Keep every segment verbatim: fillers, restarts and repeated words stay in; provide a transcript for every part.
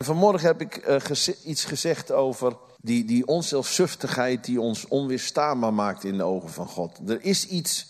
vanmorgen heb ik uh, geze- iets gezegd over die, die onzelfzuchtigheid die ons onweerstaanbaar maakt in de ogen van God. Er is iets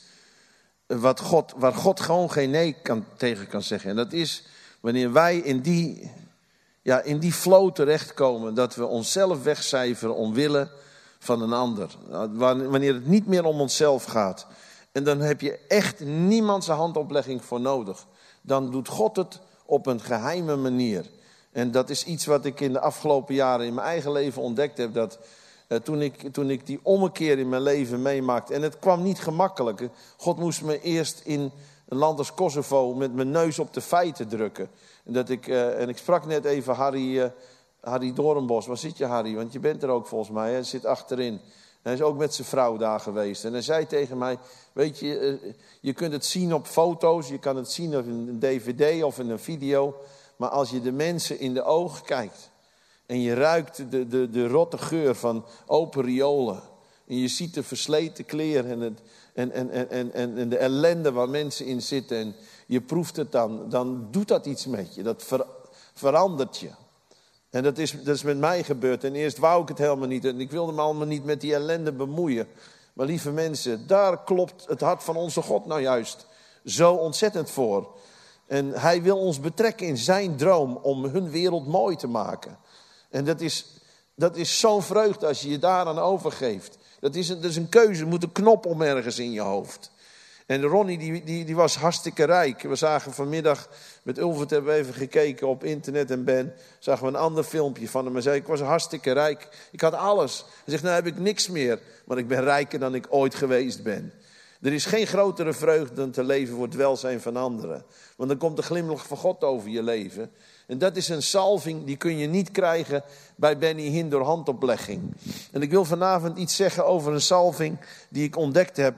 wat God, waar God gewoon geen nee kan, tegen kan zeggen. En dat is wanneer wij in die, ja, in die flow terechtkomen, dat we onszelf wegcijferen omwille van een ander. Wanneer het niet meer om onszelf gaat. En dan heb je echt niemands handoplegging voor nodig. Dan doet God het op een geheime manier. En dat is iets wat ik in de afgelopen jaren in mijn eigen leven ontdekt heb. Dat uh, toen, ik, toen ik die ommekeer in mijn leven meemaakte. En het kwam niet gemakkelijk. God moest me eerst in een land als Kosovo met mijn neus op de feiten drukken. En, dat ik, uh, en ik sprak net even Harry, uh, Harry Doornbos. Waar zit je, Harry? Want je bent er ook volgens mij. Hij zit achterin. Hij is ook met zijn vrouw daar geweest. En hij zei tegen mij, weet je, je kunt het zien op foto's, je kan het zien op een dvd of in een video. Maar als je de mensen in de ogen kijkt en je ruikt de, de, de rotte geur van open riolen. En je ziet de versleten kleren en, het, en, en, en, en, en de ellende waar mensen in zitten. En je proeft het dan, dan doet dat iets met je. Dat ver, verandert je. En dat is, dat is met mij gebeurd. En eerst wou ik het helemaal niet. En ik wilde me allemaal niet met die ellende bemoeien. Maar lieve mensen, daar klopt het hart van onze God nou juist zo ontzettend voor. En hij wil ons betrekken in zijn droom om hun wereld mooi te maken. En dat is, dat is zo'n vreugde als je je daaraan overgeeft. Dat is een, dat is een keuze, er moet een knop om ergens in je hoofd. En Ronnie die, die, die was hartstikke rijk. We zagen vanmiddag, met Ulvert hebben we even gekeken op internet en Ben. Zagen we een ander filmpje van hem. Hij zei, ik was hartstikke rijk. Ik had alles. Hij zegt, nou heb ik niks meer. Maar ik ben rijker dan ik ooit geweest ben. Er is geen grotere vreugde dan te leven voor het welzijn van anderen. Want dan komt de glimlach van God over je leven. En dat is een salving, die kun je niet krijgen bij Benny Hinn door handoplegging. En ik wil vanavond iets zeggen over een salving die ik ontdekt heb.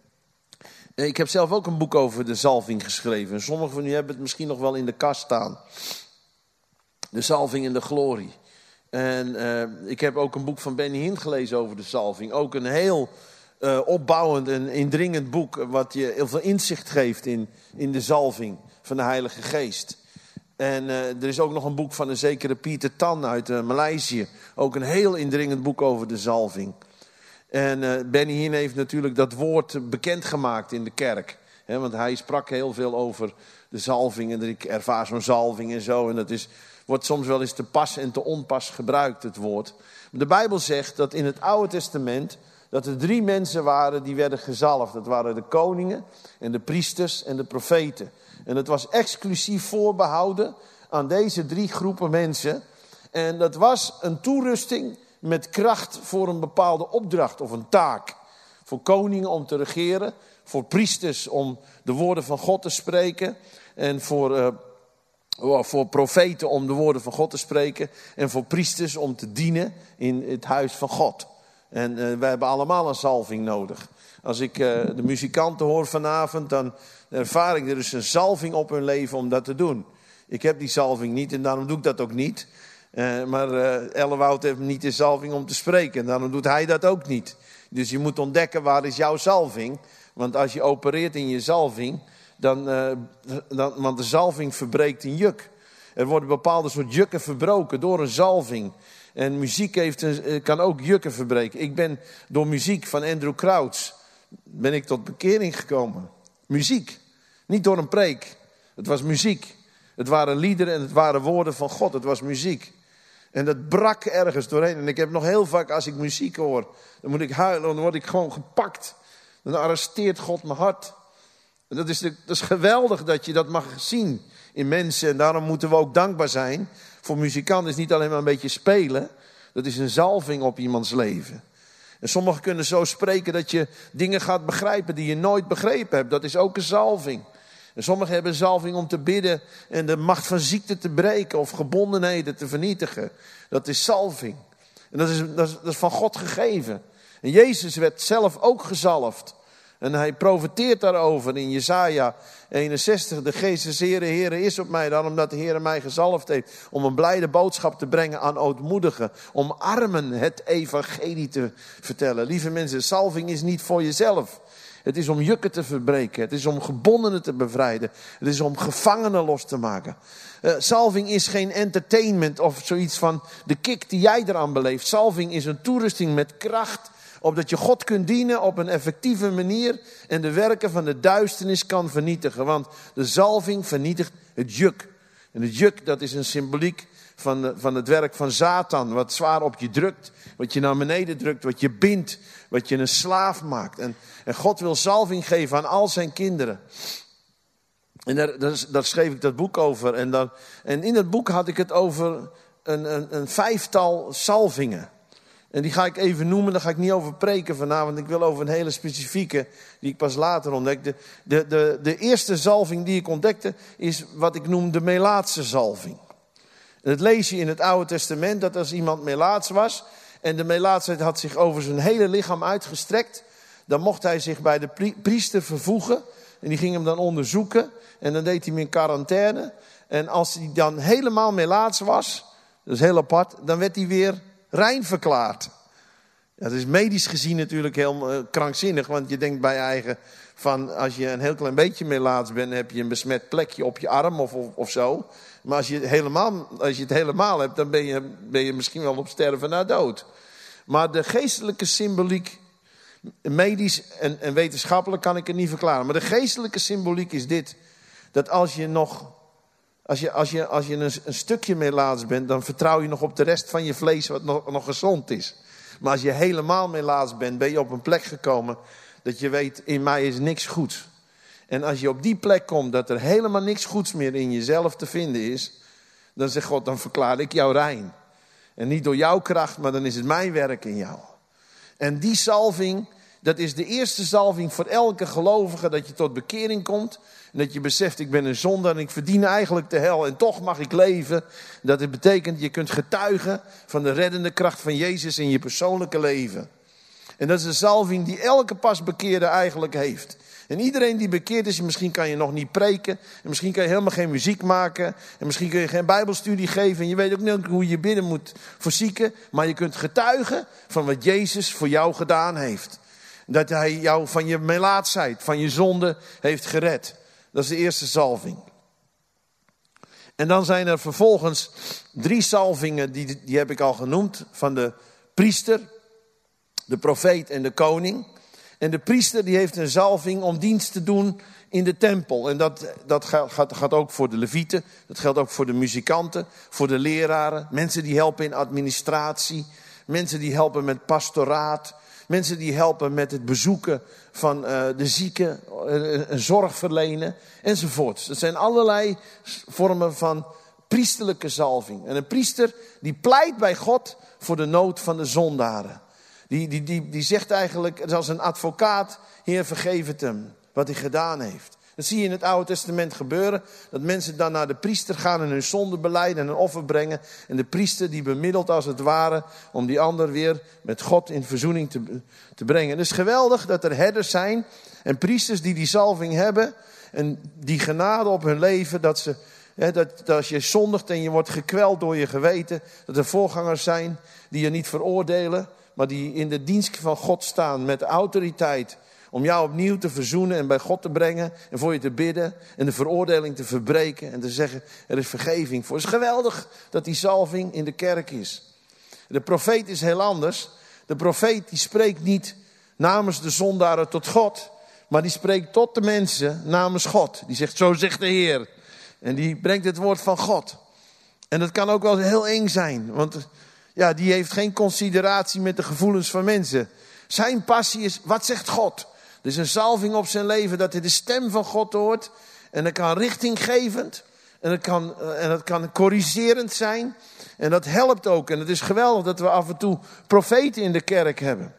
Ik heb zelf ook een boek over de zalving geschreven. Sommigen van u hebben het misschien nog wel in de kast staan. De zalving en de glorie. En uh, ik heb ook een boek van Benny Hinn gelezen over de zalving. Ook een heel uh, opbouwend en indringend boek. Wat je heel veel inzicht geeft in, in de zalving van de Heilige Geest. En uh, er is ook nog een boek van een zekere Pieter Tan uit uh, Maleisië. Ook een heel indringend boek over de zalving. En uh, Benny Hinn heeft natuurlijk dat woord bekendgemaakt in de kerk. He, want hij sprak heel veel over de zalving. En ik ervaar zo'n zalving en zo. En dat is, wordt soms wel eens te pas en te onpas gebruikt, het woord. De Bijbel zegt dat in het Oude Testament dat er drie mensen waren die werden gezalfd. Dat waren de koningen en de priesters en de profeten. En het was exclusief voorbehouden aan deze drie groepen mensen. En dat was een toerusting met kracht voor een bepaalde opdracht of een taak. Voor koningen om te regeren. Voor priesters om de woorden van God te spreken. En voor, uh, voor profeten om de woorden van God te spreken. En voor priesters om te dienen in het huis van God. En uh, wij hebben allemaal een zalving nodig. Als ik uh, de muzikanten hoor vanavond, dan ervaar ik er dus een zalving op hun leven om dat te doen. Ik heb die zalving niet en daarom doe ik dat ook niet. Uh, maar uh, Ellewoud heeft niet de zalving om te spreken. En daarom doet hij dat ook niet. Dus je moet ontdekken, waar is jouw zalving? Want als je opereert in je zalving, dan, uh, dan, want de zalving verbreekt een juk. Er worden bepaalde soort jukken verbroken door een zalving. En muziek heeft een, kan ook jukken verbreken. Ik ben door muziek van Andrew Crouch ben ik tot bekering gekomen. Muziek. Niet door een preek. Het was muziek. Het waren liederen en het waren woorden van God. Het was muziek. En dat brak ergens doorheen. En ik heb nog heel vaak, als ik muziek hoor, dan moet ik huilen. Dan word ik gewoon gepakt. Dan arresteert God mijn hart. En dat is, de, dat is geweldig dat je dat mag zien in mensen. En daarom moeten we ook dankbaar zijn. Voor muzikanten is niet alleen maar een beetje spelen. Dat is een zalving op iemands leven. En sommigen kunnen zo spreken dat je dingen gaat begrijpen die je nooit begrepen hebt. Dat is ook een zalving. En sommigen hebben een zalving om te bidden en de macht van ziekte te breken of gebondenheden te vernietigen. Dat is zalving. En dat is, dat is, dat is van God gegeven. En Jezus werd zelf ook gezalfd. En hij profeteert daarover in Jesaja eenenzestig. De geest des Heeren, Heere is op mij, daarom dat de Heere mij gezalfd heeft. Om een blijde boodschap te brengen aan ootmoedigen. Om armen het evangelie te vertellen. Lieve mensen, salving is niet voor jezelf. Het is om jukken te verbreken. Het is om gebondenen te bevrijden. Het is om gevangenen los te maken. Uh, salving is geen entertainment of zoiets van de kick die jij eraan beleeft. Salving is een toerusting met kracht, opdat je God kunt dienen op een effectieve manier en de werken van de duisternis kan vernietigen. Want de zalving vernietigt het juk. En het juk, dat is een symboliek van, de, van het werk van Satan. Wat zwaar op je drukt, wat je naar beneden drukt, wat je bindt, wat je een slaaf maakt. En, en God wil zalving geven aan al zijn kinderen. En daar, daar, daar schreef ik dat boek over. En, daar, en in het boek had ik het over een, een, een vijftal zalvingen. En die ga ik even noemen, daar ga ik niet over preken vanavond. Ik wil over een hele specifieke, die ik pas later ontdekte. De, de, de eerste zalving die ik ontdekte, is wat ik noem de Melaatse zalving. En dat lees je in het Oude Testament, dat als iemand Melaats was, en de Melaatsheid had zich over zijn hele lichaam uitgestrekt, dan mocht hij zich bij de priester vervoegen. En die ging hem dan onderzoeken, en dan deed hij hem in quarantaine. En als hij dan helemaal Melaats was, dat is heel apart, dan werd hij weer rein verklaard. Ja, dat is medisch gezien natuurlijk heel uh, krankzinnig. Want je denkt bij je eigen van als je een heel klein beetje melaats bent, heb je een besmet plekje op je arm of, of, of zo. Maar als je, het helemaal, als je het helemaal hebt, dan ben je, ben je misschien wel op sterven na dood. Maar de geestelijke symboliek, medisch en, en wetenschappelijk kan ik het niet verklaren. Maar de geestelijke symboliek is dit. Dat als je nog... Als je, als je, als je een, een stukje melaats bent, dan vertrouw je nog op de rest van je vlees wat nog, nog gezond is. Maar als je helemaal melaats bent, ben je op een plek gekomen dat je weet, in mij is niks goeds. En als je op die plek komt dat er helemaal niks goeds meer in jezelf te vinden is, dan zegt God, dan verklaar ik jou rein. En niet door jouw kracht, maar dan is het mijn werk in jou. En die zalving, dat is de eerste zalving voor elke gelovige, dat je tot bekering komt. En dat je beseft, ik ben een zondaar en ik verdien eigenlijk de hel. En toch mag ik leven. Dat het betekent, je kunt getuigen van de reddende kracht van Jezus in je persoonlijke leven. En dat is de zalving die elke pasbekeerde eigenlijk heeft. En iedereen die bekeerd is, misschien kan je nog niet preken. En misschien kan je helemaal geen muziek maken. En misschien kun je geen bijbelstudie geven. En je weet ook niet hoe je bidden moet voor zieken. Maar je kunt getuigen van wat Jezus voor jou gedaan heeft. Dat hij jou van je melaatsheid, van je zonde heeft gered. Dat is de eerste zalving. En dan zijn er vervolgens drie zalvingen, die, die heb ik al genoemd. Van de priester, de profeet en de koning. En de priester die heeft een zalving om dienst te doen in de tempel. En dat, dat gaat, gaat ook voor de levieten. Dat geldt ook voor de muzikanten, voor de leraren. Mensen die helpen in administratie. Mensen die helpen met pastoraat. Mensen die helpen met het bezoeken van uh, de zieken, uh, zorg verlenen enzovoort. Dat zijn allerlei vormen van priesterlijke zalving. En een priester die pleit bij God voor de nood van de zondaren. Die, die, die, die zegt eigenlijk als een advocaat, Heer vergeef het hem wat hij gedaan heeft. Dat zie je in het Oude Testament gebeuren. Dat mensen dan naar de priester gaan en hun zonde belijden en een offer brengen. En de priester die bemiddelt als het ware om die ander weer met God in verzoening te, te brengen. Het is geweldig dat er herders zijn en priesters die die zalving hebben. En die genade op hun leven. Dat, ze, hè, dat, dat als je zondigt en je wordt gekweld door je geweten. Dat er voorgangers zijn die je niet veroordelen. Maar die in de dienst van God staan met autoriteit. Om jou opnieuw te verzoenen en bij God te brengen. En voor je te bidden. En de veroordeling te verbreken. En te zeggen, er is vergeving voor. Het is geweldig dat die zalving in de kerk is. De profeet is heel anders. De profeet die spreekt niet namens de zondaren tot God. Maar die spreekt tot de mensen namens God. Die zegt, zo zegt de Heer. En die brengt het woord van God. En dat kan ook wel heel eng zijn. Want ja, die heeft geen consideratie met de gevoelens van mensen. Zijn passie is, wat zegt God? Er is een zalving op zijn leven dat hij de stem van God hoort. En dat kan richtinggevend. En dat kan, en dat kan corrigerend zijn. En dat helpt ook. En het is geweldig dat we af en toe profeten in de kerk hebben.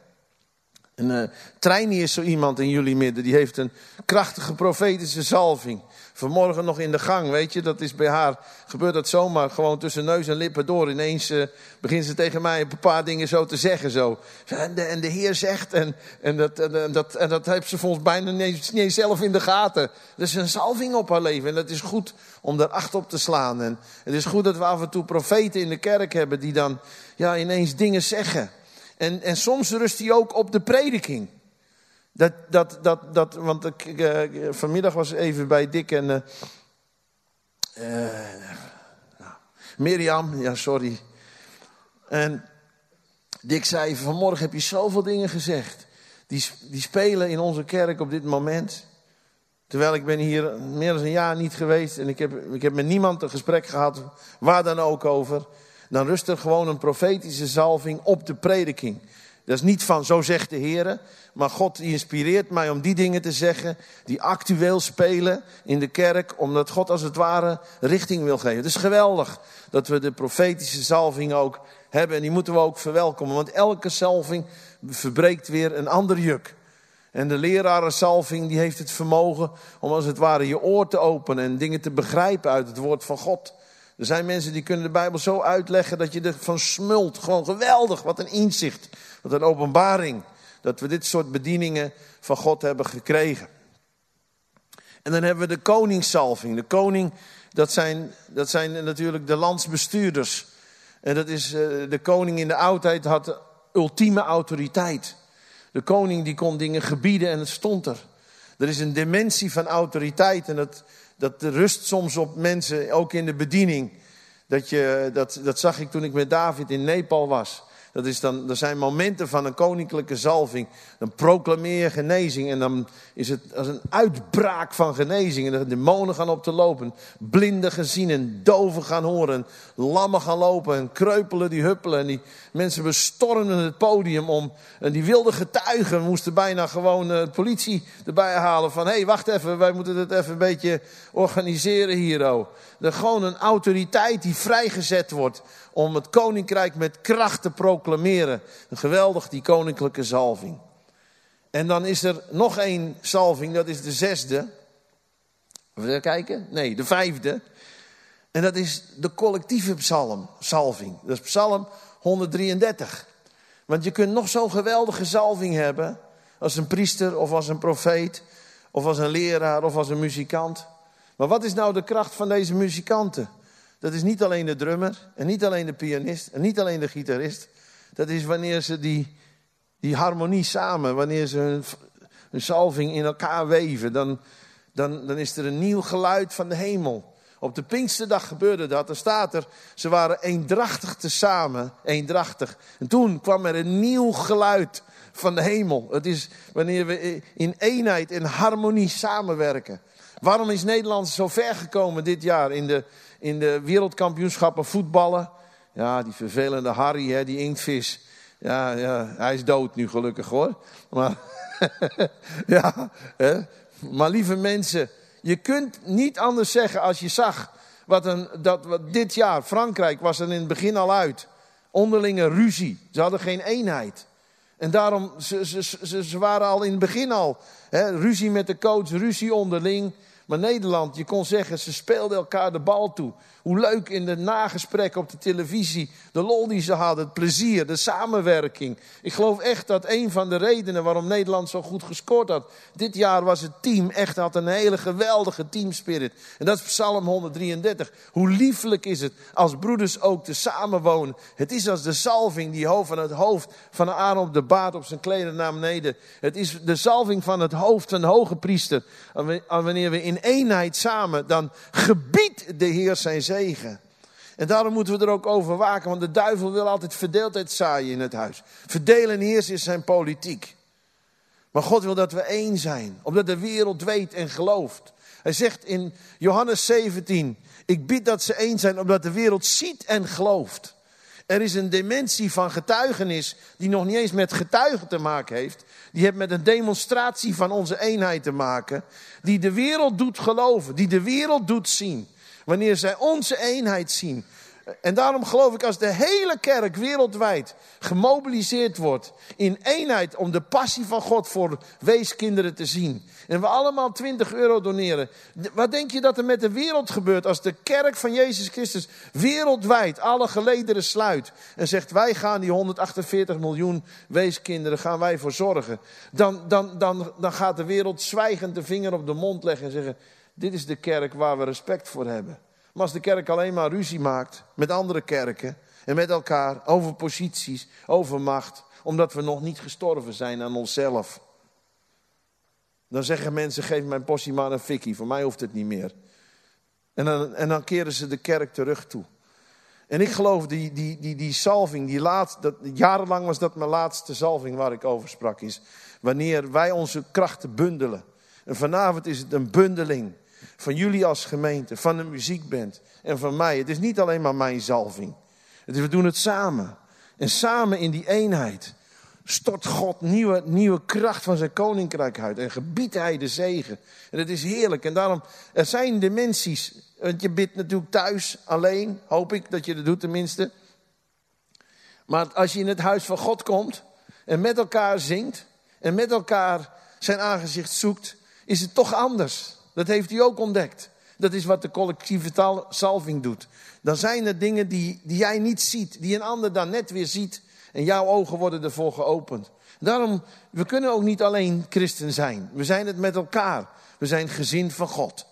En uh, Treini is zo iemand in jullie midden. Die heeft een krachtige profetische zalving. Vanmorgen nog in de gang, weet je. Dat is bij haar, gebeurt dat zomaar. Gewoon tussen neus en lippen door. Ineens uh, begint ze tegen mij een paar dingen zo te zeggen. Zo. En, de, en de Heer zegt. En, en, dat, en, dat, en dat heeft ze volgens bijna niet eens zelf in de gaten. Er is een zalving op haar leven. En dat is goed om daar acht op te slaan. En het is goed dat we af en toe profeten in de kerk hebben. Die dan ja, ineens dingen zeggen. En, en soms rust hij ook op de prediking. Dat, dat, dat, dat, want ik, uh, vanmiddag was ik even bij Dick en uh, uh, nou, Mirjam, ja sorry. En Dick zei, vanmorgen heb je zoveel dingen gezegd. Die, die spelen in onze kerk op dit moment. Terwijl ik ben hier meer dan een jaar niet geweest. En ik heb, ik heb met niemand een gesprek gehad, waar dan ook over. Dan rust er gewoon een profetische zalving op de prediking. Dat is niet van, zo zegt de Heer. Maar God inspireert mij om die dingen te zeggen die actueel spelen in de kerk. Omdat God als het ware richting wil geven. Het is geweldig dat we de profetische zalving ook hebben. En die moeten we ook verwelkomen. Want elke zalving verbreekt weer een ander juk. En de lerarenzalving die heeft het vermogen om als het ware je oor te openen. En dingen te begrijpen uit het woord van God. Er zijn mensen die kunnen de Bijbel zo uitleggen dat je ervan smult. Gewoon geweldig, wat een inzicht, wat een openbaring. Dat we dit soort bedieningen van God hebben gekregen. En dan hebben we de koningszalving. De koning, dat zijn, dat zijn natuurlijk de landsbestuurders. En dat is, de koning in de oudheid had de ultieme autoriteit. De koning die kon dingen gebieden en het stond er. Er is een dimensie van autoriteit en dat, dat rust soms op mensen, ook in de bediening. Dat, je, dat, dat zag ik toen ik met David in Nepal was. Dat is dan, er zijn momenten van een koninklijke zalving. Dan proclameer je genezing en dan is het als een uitbraak van genezing. En de demonen gaan op te lopen. Blinden gaan zien en doven gaan horen. Lammen gaan lopen en kreupelen die huppelen. En die mensen bestormden het podium om. En die wilde getuigen moesten bijna gewoon de politie erbij halen. Van hé, hey, wacht even, wij moeten het even een beetje organiseren hier. Oh. Er gewoon een autoriteit die vrijgezet wordt om het koninkrijk met kracht te proclameren. Geweldig, die koninklijke zalving. En dan is er nog één zalving, dat is de zesde. Wil je kijken? Nee, de vijfde. En dat is de collectieve psalm, zalving. Dat is psalm honderddrieëndertig. Want je kunt nog zo'n geweldige zalving hebben, als een priester of als een profeet, of als een leraar of als een muzikant. Maar wat is nou de kracht van deze muzikanten? Dat is niet alleen de drummer en niet alleen de pianist en niet alleen de gitarist. Dat is wanneer ze die, die harmonie samen, wanneer ze hun, hun zalving in elkaar weven. Dan, dan, dan is er een nieuw geluid van de hemel. Op de Pinksterdag gebeurde dat. Er staat er, ze waren eendrachtig tezamen, eendrachtig. En toen kwam er een nieuw geluid van de hemel. Het is wanneer we in eenheid en harmonie samenwerken. Waarom is Nederland zo ver gekomen dit jaar in de, in de wereldkampioenschappen voetballen? Ja, die vervelende Harry, hè, die inktvis. Ja, ja, hij is dood nu gelukkig hoor. Maar, ja, hè. Maar lieve mensen, je kunt niet anders zeggen als je zag wat, een, dat, wat dit jaar, Frankrijk was er in het begin al uit. Onderlinge ruzie, ze hadden geen eenheid. En daarom, ze, ze, ze, ze waren al in het begin al, hè, ruzie met de coach, ruzie onderling. Maar Nederland, je kon zeggen, ze speelden elkaar de bal toe. Hoe leuk in de nagesprekken op de televisie, de lol die ze hadden, het plezier, de samenwerking. Ik geloof echt dat een van de redenen waarom Nederland zo goed gescoord had. Dit jaar was het team echt, had een hele geweldige teamspirit. En dat is Psalm honderddrieëndertig. Hoe lieflijk is het als broeders ook te samenwonen. Het is als de zalving die van het hoofd van Aaron op de baard op zijn kleden naar beneden. Het is de zalving van het hoofd van de hoge priester. Wanneer we in eenheid samen, dan gebiedt de Heer zijn zegen. En daarom moeten we er ook over waken, want de duivel wil altijd verdeeldheid zaaien in het huis. Verdelen en heersen is zijn politiek. Maar God wil dat we één zijn, omdat de wereld weet en gelooft. Hij zegt in Johannes zeventien, ik bid dat ze één zijn, omdat de wereld ziet en gelooft. Er is een dimensie van getuigenis die nog niet eens met getuigen te maken heeft. Die heeft met een demonstratie van onze eenheid te maken. Die de wereld doet geloven, die de wereld doet zien. Wanneer zij onze eenheid zien. En daarom geloof ik als de hele kerk wereldwijd gemobiliseerd wordt in eenheid om de passie van God voor weeskinderen te zien. En we allemaal twintig euro doneren. Wat denk je dat er met de wereld gebeurt als de kerk van Jezus Christus wereldwijd alle gelederen sluit. En zegt wij gaan die honderdachtenveertig miljoen weeskinderen gaan wij voor zorgen. Dan, dan, dan, dan gaat de wereld zwijgend de vinger op de mond leggen en zeggen dit is de kerk waar we respect voor hebben. Maar als de kerk alleen maar ruzie maakt met andere kerken en met elkaar over posities, over macht, omdat we nog niet gestorven zijn aan onszelf. Dan zeggen mensen, geef mijn possie maar een fikkie. Voor mij hoeft het niet meer. En dan, en dan keren ze de kerk terug toe. En ik geloof, die, die, die, die salving, die laatste, dat, jarenlang was dat mijn laatste salving waar ik over sprak. Is wanneer wij onze krachten bundelen. En vanavond is het een bundeling. Van jullie als gemeente, van de muziekband en van mij. Het is niet alleen maar mijn salving. Het is, we doen het samen. En samen in die eenheid stort God nieuwe, nieuwe kracht van zijn koninkrijk uit. En gebiedt hij de zegen. En het is heerlijk. En daarom, er zijn dimensies. Want je bidt natuurlijk thuis alleen. Hoop ik dat je dat doet tenminste. Maar als je in het huis van God komt. En met elkaar zingt. En met elkaar zijn aangezicht zoekt. Is het toch anders. Dat heeft u ook ontdekt. Dat is wat de collectieve taal, salving doet. Dan zijn er dingen die, die jij niet ziet. Die een ander dan net weer ziet. En jouw ogen worden ervoor geopend. Daarom, we kunnen ook niet alleen christen zijn. We zijn het met elkaar. We zijn gezin van God.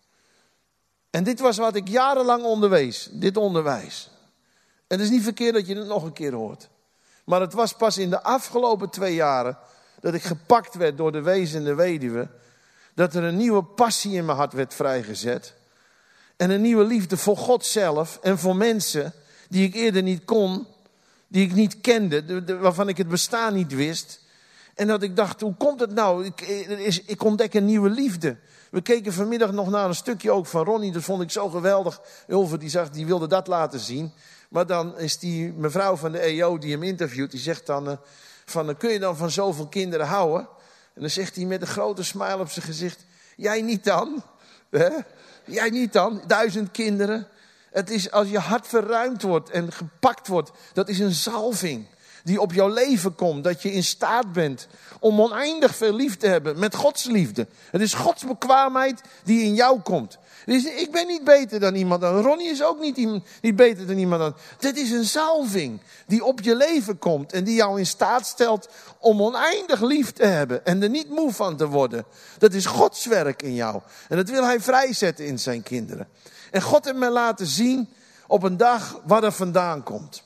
En dit was wat ik jarenlang onderwees. Dit onderwijs. En het is niet verkeerd dat je het nog een keer hoort. Maar het was pas in de afgelopen twee jaren dat ik gepakt werd door de wees en de weduwe. Dat er een nieuwe passie in mijn hart werd vrijgezet. En een nieuwe liefde voor God zelf en voor mensen die ik eerder niet kon. Die ik niet kende, waarvan ik het bestaan niet wist. En dat ik dacht, hoe komt het nou? Ik, ik ontdek een nieuwe liefde. We keken vanmiddag nog naar een stukje ook van Ronnie. Dat vond ik zo geweldig. Ulve die, zag, die wilde dat laten zien. Maar dan is die mevrouw van de E O die hem interviewt. Die zegt dan, uh, van, uh, kun je dan van zoveel kinderen houden? En dan zegt hij met een grote smile op zijn gezicht. Jij niet dan? Hè? Jij niet dan? Duizend kinderen. Het is als je hart verruimd wordt en gepakt wordt. Dat is een zalving die op jouw leven komt. Dat je in staat bent om oneindig veel lief te hebben met Gods liefde. Het is Gods bekwaamheid die in jou komt. Dus ik ben niet beter dan iemand anders. Ronnie is ook niet, niet beter dan iemand anders. Dit is een zalving die op je leven komt. En die jou in staat stelt om oneindig lief te hebben. En er niet moe van te worden. Dat is Gods werk in jou. En dat wil hij vrijzetten in zijn kinderen. En God heeft mij laten zien op een dag waar er vandaan komt.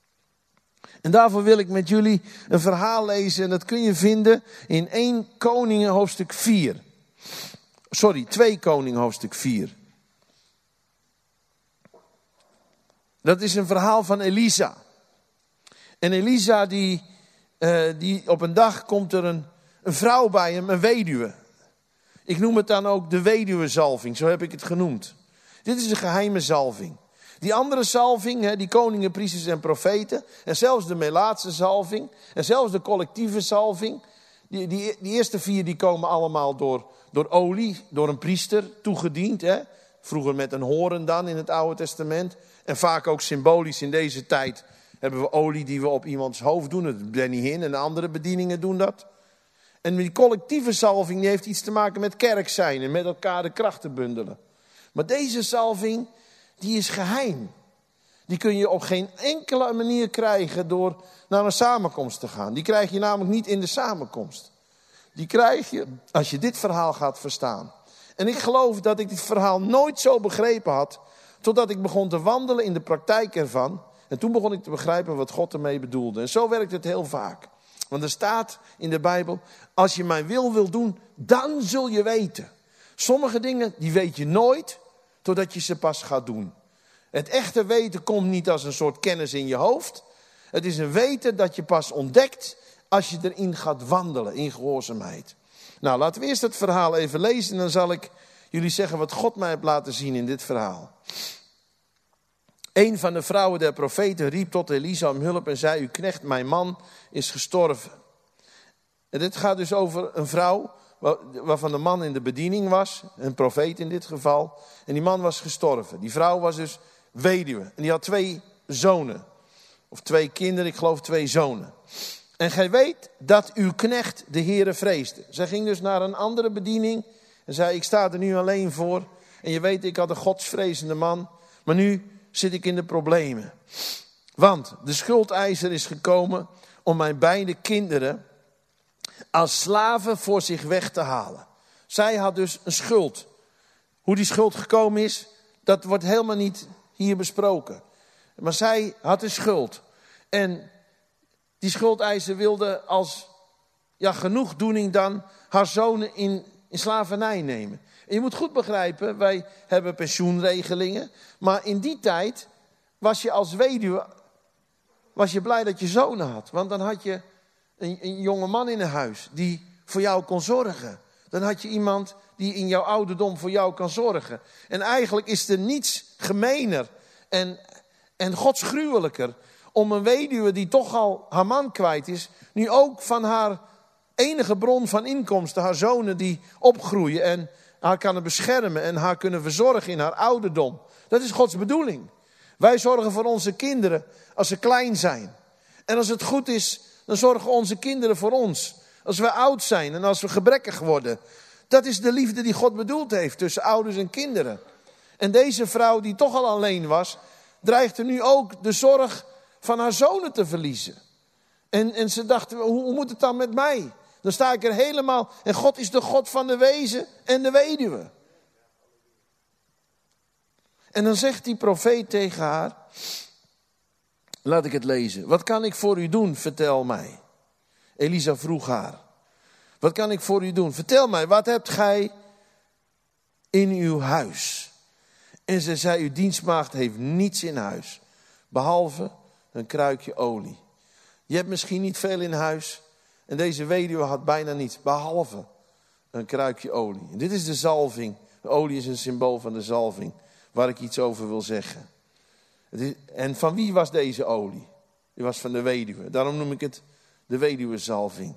En daarvoor wil ik met jullie een verhaal lezen. En dat kun je vinden in Eerste Koningen hoofdstuk vier. Sorry, Tweede Koningen hoofdstuk vier. Dat is een verhaal van Elisa. En Elisa die, uh, die op een dag komt er een, een vrouw bij hem, een weduwe. Ik noem het dan ook de weduwezalving, zo heb ik het genoemd. Dit is een geheime zalving. Die andere zalving, die koningen, priesters en profeten. En zelfs de Melaatse zalving. En zelfs de collectieve zalving. Die, die, die eerste vier die komen allemaal door, door olie, door een priester toegediend. Hè? Vroeger met een horen dan in het Oude Testament. En vaak ook symbolisch in deze tijd hebben we olie die we op iemands hoofd doen. Het Benny Hinn en andere bedieningen doen dat. En die collectieve zalving die heeft iets te maken met kerk zijn en met elkaar de krachten bundelen. Maar deze zalving, die is geheim. Die kun je op geen enkele manier krijgen door naar een samenkomst te gaan. Die krijg je namelijk niet in de samenkomst. Die krijg je als je dit verhaal gaat verstaan. En ik geloof dat ik dit verhaal nooit zo begrepen had, totdat ik begon te wandelen in de praktijk ervan. En toen begon ik te begrijpen wat God ermee bedoelde. En zo werkt het heel vaak. Want er staat in de Bijbel, als je mijn wil wil doen, dan zul je weten. Sommige dingen, die weet je nooit, totdat je ze pas gaat doen. Het echte weten komt niet als een soort kennis in je hoofd. Het is een weten dat je pas ontdekt als je erin gaat wandelen, in gehoorzaamheid. Nou, laten we eerst het verhaal even lezen en dan zal ik jullie zeggen wat God mij heeft laten zien in dit verhaal. Een van de vrouwen der profeten riep tot Elisa om hulp en zei, uw knecht, mijn man, is gestorven. En dit gaat dus over een vrouw waarvan de man in de bediening was, een profeet in dit geval. En die man was gestorven. Die vrouw was dus weduwe. En die had twee zonen. Of twee kinderen, ik geloof twee zonen. En gij weet dat uw knecht de Heere vreesde. Zij ging dus naar een andere bediening. En zei, ik sta er nu alleen voor. En je weet, ik had een godsvrezende man. Maar nu zit ik in de problemen. Want de schuldeiser is gekomen om mijn beide kinderen als slaven voor zich weg te halen. Zij had dus een schuld. Hoe die schuld gekomen is, dat wordt helemaal niet hier besproken. Maar zij had een schuld. En die schuldeiser wilde als ja, genoegdoening dan haar zonen in, in slavernij nemen. En je moet goed begrijpen, wij hebben pensioenregelingen. Maar in die tijd was je als weduwe, was je blij dat je zonen had. Want dan had je een, een jonge man in een huis die voor jou kon zorgen. Dan had je iemand die in jouw ouderdom voor jou kan zorgen. En eigenlijk is er niets gemener en, en godsgruwelijker om een weduwe die toch al haar man kwijt is, nu ook van haar enige bron van inkomsten, haar zonen die opgroeien en haar kunnen beschermen en haar kunnen verzorgen in haar ouderdom. Dat is Gods bedoeling. Wij zorgen voor onze kinderen als ze klein zijn. En als het goed is, dan zorgen onze kinderen voor ons. Als we oud zijn en als we gebrekkig worden. Dat is de liefde die God bedoeld heeft tussen ouders en kinderen. En deze vrouw die toch al alleen was, dreigde nu ook de zorg van haar zonen te verliezen. En, en ze dachten, hoe, hoe moet het dan met mij? Dan sta ik er helemaal. En God is de God van de wezen en de weduwe. En dan zegt die profeet tegen haar, laat ik het lezen. Wat kan ik voor u doen? Vertel mij. Elisa vroeg haar. Wat kan ik voor u doen? Vertel mij, wat hebt gij in uw huis? En ze zei, uw dienstmaagd heeft niets in huis. Behalve een kruikje olie. Je hebt misschien niet veel in huis. En deze weduwe had bijna niets. Behalve een kruikje olie. En dit is de zalving. De olie is een symbool van de zalving. Waar ik iets over wil zeggen. Het is, en van wie was deze olie? Die was van de weduwe. Daarom noem ik het de weduwezalving.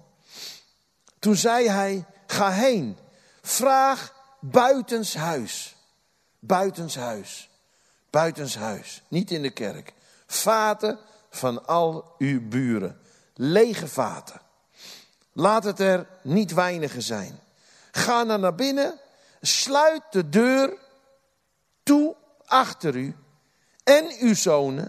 Toen zei hij, ga heen. Vraag buitenshuis. Buitenshuis. Buitenshuis. Niet in de kerk. Vaten van al uw buren. Lege vaten. Laat het er niet weinige zijn. Ga dan naar binnen. Sluit de deur toe achter u en uw zonen.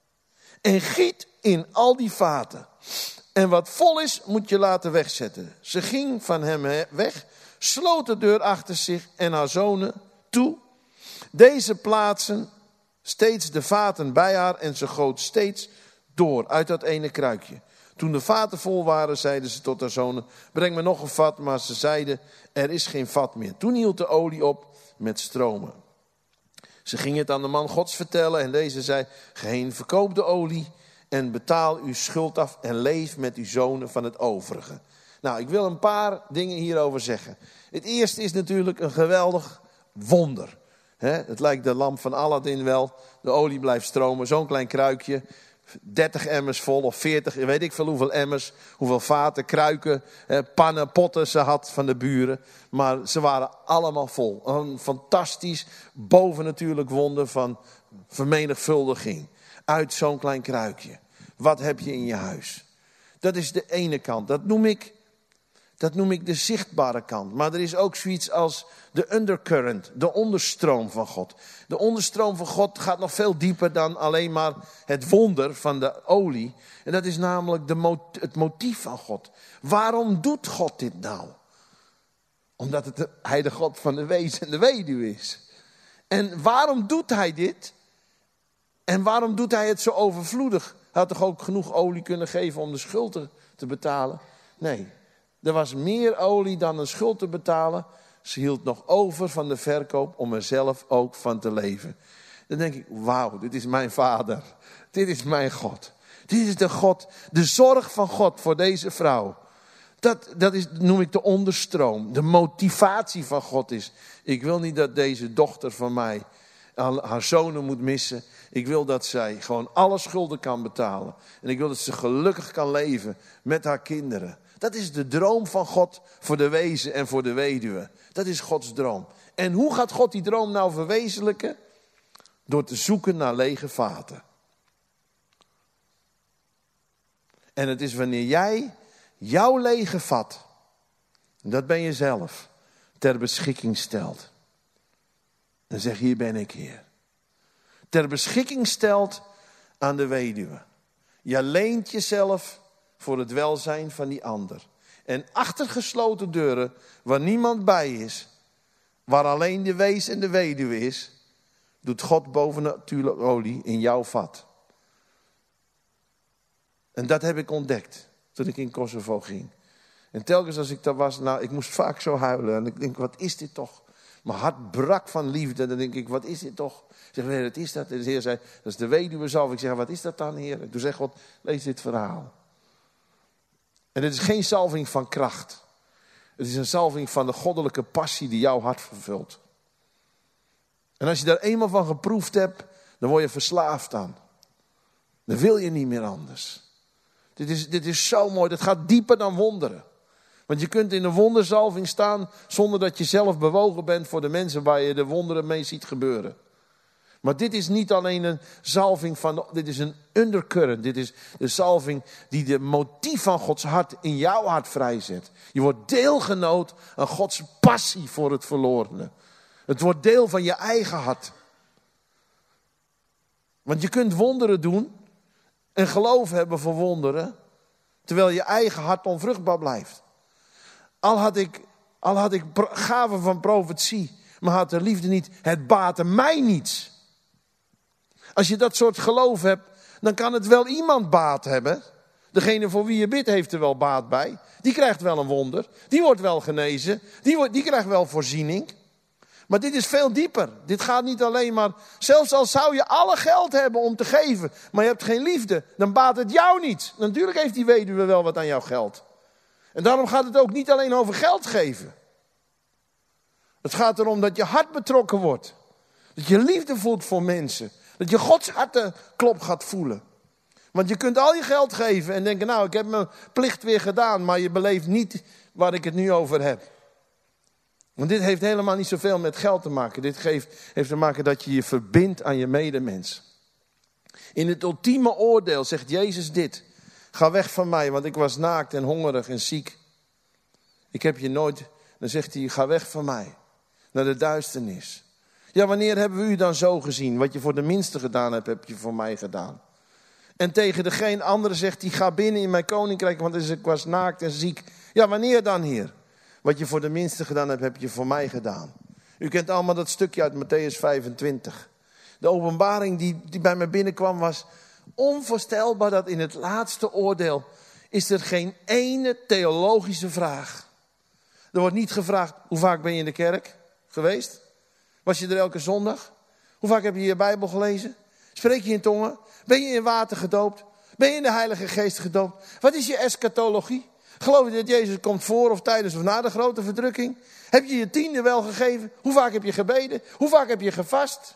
En giet in al die vaten. En wat vol is, moet je laten wegzetten. Ze ging van hem weg, sloot de deur achter zich en haar zonen toe. Deze plaatsen steeds de vaten bij haar en ze goot steeds door uit dat ene kruikje. Toen de vaten vol waren, zeiden ze tot haar zonen, breng me nog een vat. Maar ze zeiden, er is geen vat meer. Toen hield de olie op met stromen. Ze ging het aan de man Gods vertellen en deze zei, ga heen, verkoop de olie en betaal uw schuld af en leef met uw zonen van het overige. Nou, ik wil een paar dingen hierover zeggen. Het eerste is natuurlijk een geweldig wonder. He, het lijkt de lamp van Aladdin wel. De olie blijft stromen, zo'n klein kruikje. dertig emmers vol of veertig, weet ik veel hoeveel emmers. Hoeveel vaten, kruiken, eh, pannen, potten ze had van de buren. Maar ze waren allemaal vol. Een fantastisch, bovennatuurlijk wonder van vermenigvuldiging. Uit zo'n klein kruikje. Wat heb je in je huis? Dat is de ene kant. Dat noem ik, dat noem ik de zichtbare kant. Maar er is ook zoiets als de undercurrent, de onderstroom van God. De onderstroom van God gaat nog veel dieper dan alleen maar het wonder van de olie. En dat is namelijk de mot- het motief van God. Waarom doet God dit nou? Omdat het de, hij de God van de wezen en de weduwe is. En waarom doet hij dit? En waarom doet hij het zo overvloedig? Hij had toch ook genoeg olie kunnen geven om de schuld te, te betalen? Nee, er was meer olie dan een schuld te betalen. Ze hield nog over van de verkoop om er zelf ook van te leven. Dan denk ik, wauw, dit is mijn vader. Dit is mijn God. Dit is de God, de zorg van God voor deze vrouw. Dat, dat is, noem ik de onderstroom. De motivatie van God is, ik wil niet dat deze dochter van mij haar zonen moet missen. Ik wil dat zij gewoon alle schulden kan betalen. En ik wil dat ze gelukkig kan leven met haar kinderen. Dat is de droom van God voor de wezen en voor de weduwe. Dat is Gods droom. En hoe gaat God die droom nou verwezenlijken? Door te zoeken naar lege vaten. En het is wanneer jij jouw lege vat, dat ben je zelf, ter beschikking stelt. Dan zeg je, hier ben ik, Heer. Ter beschikking stelt aan de weduwe. Je leent jezelf voor het welzijn van die ander. En achter gesloten deuren, waar niemand bij is, waar alleen de wees en de weduwe is, doet God bovennatuurlijk olie in jouw vat. En dat heb ik ontdekt toen ik in Kosovo ging. En telkens als ik daar was, nou, ik moest vaak zo huilen. En ik denk, wat is dit toch? Mijn hart brak van liefde. En dan denk ik, wat is dit toch? Ik zeg, Heer, wat is dat? En de Heer zei, dat is de weduwenzalving. Ik zeg, wat is dat dan, Heer? En toen zegt God, lees dit verhaal. En dit is geen zalving van kracht. Het is een zalving van de goddelijke passie die jouw hart vervult. En als je daar eenmaal van geproefd hebt, dan word je verslaafd aan. Dan wil je niet meer anders. Dit is, dit is zo mooi. Dat gaat dieper dan wonderen. Want je kunt in een wonderzalving staan zonder dat je zelf bewogen bent voor de mensen waar je de wonderen mee ziet gebeuren. Maar dit is niet alleen een zalving van, dit is een undercurrent. Dit is de zalving die de motief van Gods hart in jouw hart vrijzet. Je wordt deelgenoot aan Gods passie voor het verlorene. Het wordt deel van je eigen hart. Want je kunt wonderen doen en geloof hebben voor wonderen, terwijl je eigen hart onvruchtbaar blijft. Al had ik, al had ik gaven van profetie, maar had de liefde niet, het baatte mij niets. Als je dat soort geloof hebt, dan kan het wel iemand baat hebben. Degene voor wie je bidt heeft er wel baat bij. Die krijgt wel een wonder. Die wordt wel genezen. Die, wordt, die krijgt wel voorziening. Maar dit is veel dieper. Dit gaat niet alleen maar, zelfs al zou je alle geld hebben om te geven, maar je hebt geen liefde, dan baat het jou niet. Natuurlijk heeft die weduwe wel wat aan jouw geld. En daarom gaat het ook niet alleen over geld geven. Het gaat erom dat je hart betrokken wordt. Dat je liefde voelt voor mensen. Dat je Gods hartenklop gaat voelen. Want je kunt al je geld geven en denken, nou, ik heb mijn plicht weer gedaan, maar je beleeft niet waar ik het nu over heb. Want dit heeft helemaal niet zoveel met geld te maken. Dit geeft, heeft te maken dat je je verbindt aan je medemens. In het ultieme oordeel zegt Jezus dit. Ga weg van mij, want ik was naakt en hongerig en ziek. Ik heb je nooit... Dan zegt hij, ga weg van mij. Naar de duisternis. Ja, wanneer hebben we u dan zo gezien? Wat je voor de minste gedaan hebt, heb je voor mij gedaan. En tegen degene andere zegt hij, ga binnen in mijn koninkrijk, want ik was naakt en ziek. Ja, wanneer dan, Heer? Wat je voor de minste gedaan hebt, heb je voor mij gedaan. U kent allemaal dat stukje uit Matthäus vijfentwintig. De openbaring die, die bij mij binnenkwam was onvoorstelbaar dat in het laatste oordeel is er geen ene theologische vraag. Er wordt niet gevraagd, hoe vaak ben je in de kerk geweest? Was je er elke zondag? Hoe vaak heb je je Bijbel gelezen? Spreek je in tongen? Ben je in water gedoopt? Ben je in de Heilige Geest gedoopt? Wat is je eschatologie? Geloof je dat Jezus komt voor of tijdens of na de grote verdrukking? Heb je je tiende wel gegeven? Hoe vaak heb je gebeden? Hoe vaak heb je gevast?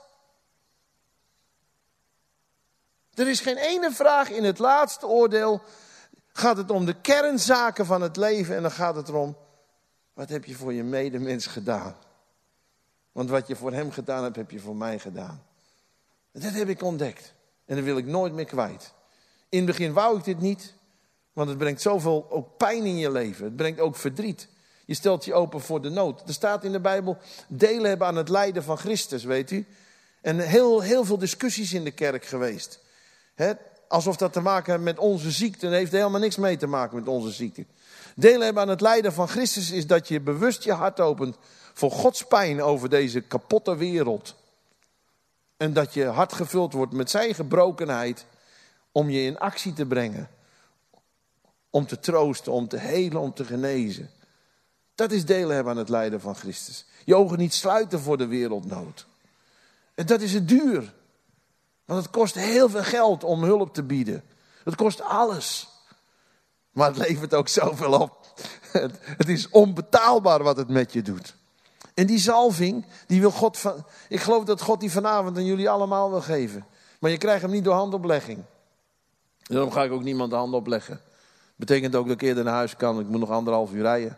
Er is geen ene vraag in het laatste oordeel. Gaat het om de kernzaken van het leven en dan gaat het erom, wat heb je voor je medemens gedaan? Want wat je voor hem gedaan hebt, heb je voor mij gedaan. Dat heb ik ontdekt. En dat wil ik nooit meer kwijt. In het begin wou ik dit niet. Want het brengt zoveel ook pijn in je leven. Het brengt ook verdriet. Je stelt je open voor de nood. Er staat in de Bijbel, delen hebben aan het lijden van Christus, weet u. En heel, heel veel discussies in de kerk geweest. He, alsof dat te maken heeft met onze ziekte. Dat heeft helemaal niks mee te maken met onze ziekte. Delen hebben aan het lijden van Christus is dat je bewust je hart opent voor Gods pijn over deze kapotte wereld. En dat je hart gevuld wordt met zijn gebrokenheid om je in actie te brengen. Om te troosten, om te helen, om te genezen. Dat is delen hebben aan het lijden van Christus. Je ogen niet sluiten voor de wereldnood. En dat is het duur. Want het kost heel veel geld om hulp te bieden. Het kost alles. Maar het levert ook zoveel op. Het, het is onbetaalbaar wat het met je doet. En die zalving, die wil God van... Ik geloof dat God die vanavond aan jullie allemaal wil geven. Maar je krijgt hem niet door handoplegging. Daarom ga ik ook niemand de hand opleggen. Betekent ook dat ik eerder naar huis kan. Ik moet nog anderhalf uur rijden.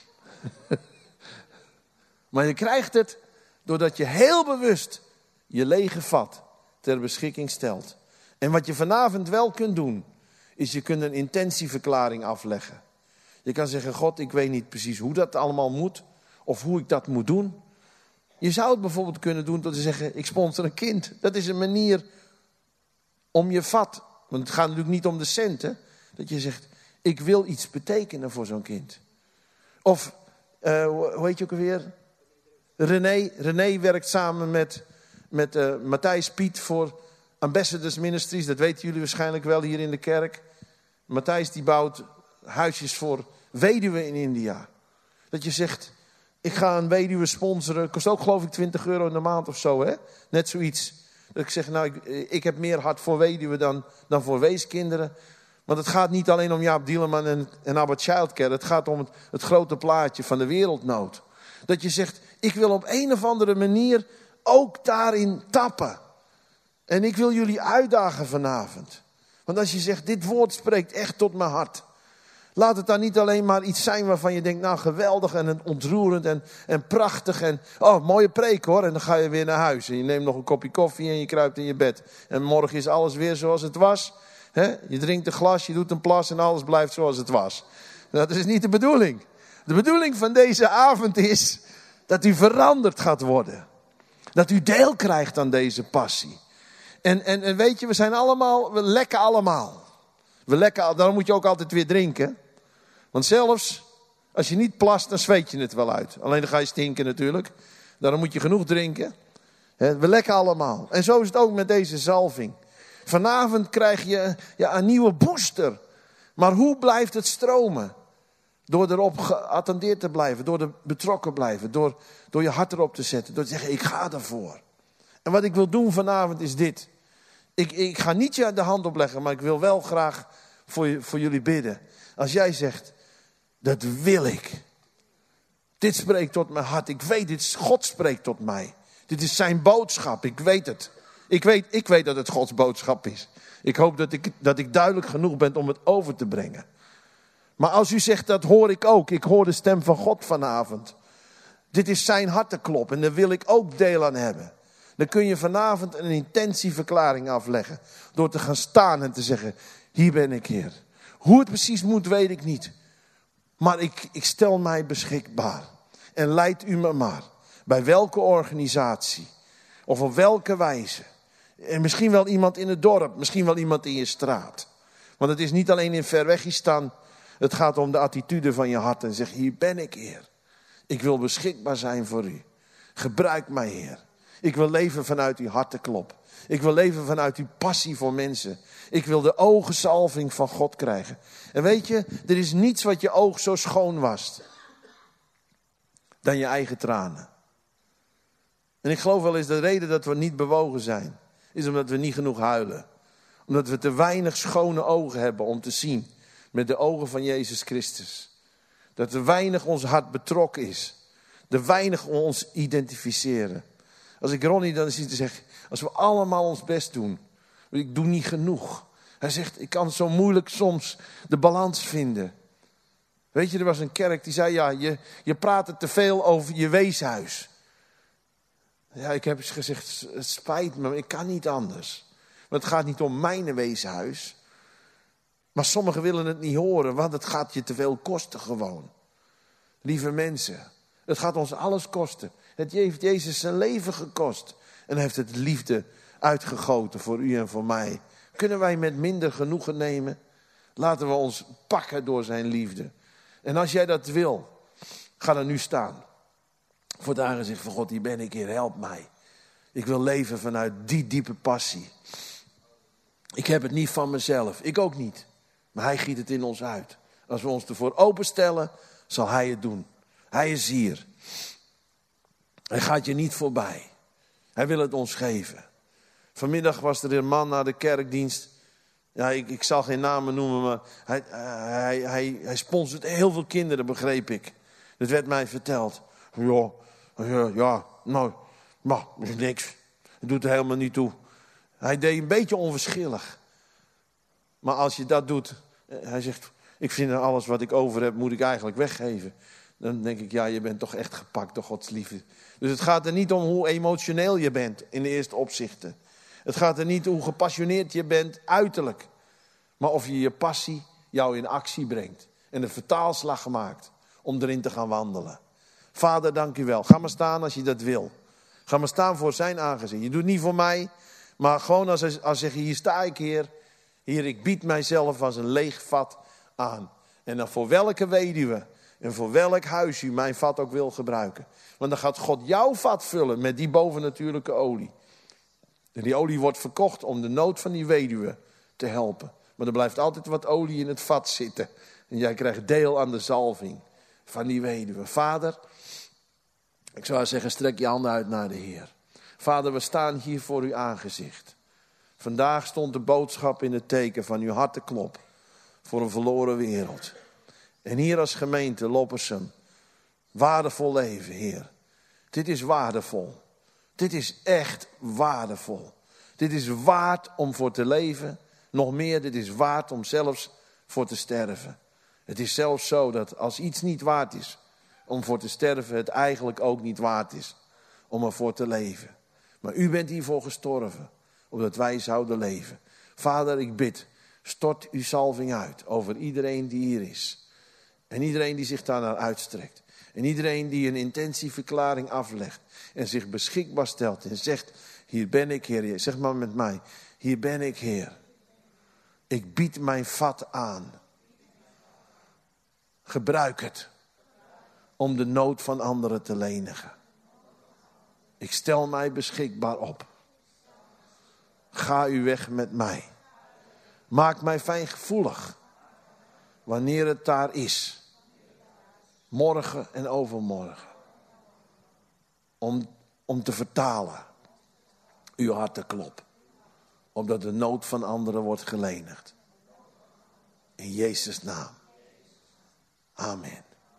Maar je krijgt het doordat je heel bewust je lege vat ter beschikking stelt. En wat je vanavond wel kunt doen, is je kunt een intentieverklaring afleggen. Je kan zeggen, God, ik weet niet precies hoe dat allemaal moet. Of hoe ik dat moet doen. Je zou het bijvoorbeeld kunnen doen door te zeggen, ik sponsor een kind. Dat is een manier om je vat. Want het gaat natuurlijk niet om de centen. Dat je zegt, ik wil iets betekenen voor zo'n kind. Of, uh, hoe heet je ook alweer? René. René werkt samen met, met uh, Matthijs Piet voor Ambassadors Ministries. Dat weten jullie waarschijnlijk wel hier in de kerk. Matthijs die bouwt huisjes voor weduwen in India. Dat je zegt, ik ga een weduwe sponsoren. Kost ook geloof ik twintig euro in de maand of zo. Hè? Net zoiets. Dat ik zeg, nou ik, ik heb meer hart voor weduwen dan, dan voor weeskinderen. Want het gaat niet alleen om Jaap Dieleman en, en Abbott Childcare. Het gaat om het, het grote plaatje van de wereldnood. Dat je zegt, ik wil op een of andere manier ook daarin tappen. En ik wil jullie uitdagen vanavond. Want als je zegt, dit woord spreekt echt tot mijn hart. Laat het dan niet alleen maar iets zijn waarvan je denkt, nou geweldig en ontroerend en, en prachtig. En oh, mooie preek hoor. En dan ga je weer naar huis. En je neemt nog een kopje koffie en je kruipt in je bed. En morgen is alles weer zoals het was. He? Je drinkt een glas, je doet een plas en alles blijft zoals het was. Dat is niet de bedoeling. De bedoeling van deze avond is dat u veranderd gaat worden. Dat u deel krijgt aan deze passie. En, en, en weet je, we zijn allemaal, we lekken allemaal. We lekken, daarom moet je ook altijd weer drinken. Want zelfs als je niet plast, dan zweet je het wel uit. Alleen dan ga je stinken natuurlijk. Daarom moet je genoeg drinken. We lekken allemaal. En zo is het ook met deze zalving. Vanavond krijg je ja, een nieuwe booster. Maar hoe blijft het stromen? Door erop geattendeerd te blijven. Door er betrokken blijven. Door, door je hart erop te zetten. Door te zeggen, ik ga ervoor. En wat ik wil doen vanavond is dit. Ik, ik ga niet je de hand opleggen. Maar ik wil wel graag voor, je, voor jullie bidden. Als jij zegt, dat wil ik. Dit spreekt tot mijn hart. Ik weet, dit, God spreekt tot mij. Dit is zijn boodschap. Ik weet het. Ik weet, ik weet dat het Gods boodschap is. Ik hoop dat ik, dat ik duidelijk genoeg ben om het over te brengen. Maar als u zegt, dat hoor ik ook. Ik hoor de stem van God vanavond. Dit is zijn hartenklop en daar wil ik ook deel aan hebben. Dan kun je vanavond een intentieverklaring afleggen. Door te gaan staan en te zeggen, hier ben ik Heer. Hoe het precies moet, weet ik niet. Maar ik, ik stel mij beschikbaar. En leid u me maar. Bij welke organisatie. Of op welke wijze. En misschien wel iemand in het dorp. Misschien wel iemand in je straat. Want het is niet alleen in Verwegistan. Het gaat om de attitude van je hart. En zeg, hier ben ik Heer. Ik wil beschikbaar zijn voor u. Gebruik mij Heer. Ik wil leven vanuit uw hartenklop. Ik wil leven vanuit uw passie voor mensen. Ik wil de oogenzalving van God krijgen. En weet je, er is niets wat je oog zo schoon wast. Dan je eigen tranen. En ik geloof wel eens de reden dat we niet bewogen zijn. Is omdat we niet genoeg huilen. Omdat we te weinig schone ogen hebben om te zien. Met de ogen van Jezus Christus. Dat er weinig ons hart betrokken is. Er weinig ons identificeren. Als ik Ronnie dan zie te zeggen. Als we allemaal ons best doen. Ik doe niet genoeg. Hij zegt, ik kan zo moeilijk soms de balans vinden. Weet je, er was een kerk die zei, ja, je, je praat te veel over je weeshuis. Ja, ik heb eens gezegd, het spijt me, maar ik kan niet anders. Want het gaat niet om mijn weeshuis. Maar sommigen willen het niet horen, want het gaat je te veel kosten gewoon. Lieve mensen, het gaat ons alles kosten. Het heeft Jezus zijn leven gekost. En hij heeft het liefde uitgegoten voor u en voor mij. Kunnen wij met minder genoegen nemen? Laten we ons pakken door zijn liefde. En als jij dat wil, ga dan nu staan. Voor het aangezicht van God, hier ben ik, Heer, help mij. Ik wil leven vanuit die diepe passie. Ik heb het niet van mezelf, ik ook niet. Maar hij giet het in ons uit. Als we ons ervoor openstellen, zal hij het doen. Hij is hier. Hij gaat je niet voorbij. Hij wil het ons geven. Vanmiddag was er een man naar de kerkdienst. Ja, ik, ik zal geen namen noemen, maar hij, hij, hij, hij sponsort heel veel kinderen, begreep ik. Dat werd mij verteld. Ja, ja, ja nou, maar niks. Het doet er helemaal niet toe. Hij deed een beetje onverschillig. Maar als je dat doet, hij zegt, ik vind alles wat ik over heb, moet ik eigenlijk weggeven. Dan denk ik, ja, je bent toch echt gepakt door Gods liefde. Dus het gaat er niet om hoe emotioneel je bent in de eerste opzichten. Het gaat er niet om hoe gepassioneerd je bent uiterlijk. Maar of je je passie jou in actie brengt. En een vertaalslag maakt om erin te gaan wandelen. Vader, dank u wel. Ga maar staan als je dat wil. Ga maar staan voor zijn aangezicht. Je doet het niet voor mij. Maar gewoon als, als zeg je, hier sta ik, Heer. Hier, ik bied mijzelf als een leeg vat aan. En dan voor welke weduwe en voor welk huis u mijn vat ook wil gebruiken. Want dan gaat God jouw vat vullen met die bovennatuurlijke olie. En die olie wordt verkocht om de nood van die weduwe te helpen. Maar er blijft altijd wat olie in het vat zitten. En jij krijgt deel aan de zalving van die weduwe. Vader, ik zou zeggen, strek je handen uit naar de Heer. Vader, we staan hier voor uw aangezicht. Vandaag stond de boodschap in het teken van uw harteklop voor een verloren wereld. En hier als gemeente Loppersum, waardevol leven, Heer. Dit is waardevol. Dit is echt waardevol. Dit is waard om voor te leven. Nog meer, dit is waard om zelfs voor te sterven. Het is zelfs zo dat als iets niet waard is om voor te sterven, het eigenlijk ook niet waard is om ervoor te leven. Maar u bent hiervoor gestorven, opdat wij zouden leven. Vader, ik bid, stort uw zalving uit over iedereen die hier is. En iedereen die zich daarnaar uitstrekt. En iedereen die een intentieverklaring aflegt en zich beschikbaar stelt en zegt, hier ben ik, Heer. Zeg maar met mij, hier ben ik, Heer. Ik bied mijn vat aan. Gebruik het om de nood van anderen te lenigen. Ik stel mij beschikbaar op. Ga uw weg met mij. Maak mij fijngevoelig wanneer het daar is. Morgen en overmorgen. Om, om te vertalen. Uw harteklop. Opdat de nood van anderen wordt gelenigd. In Jezus' naam. Amen.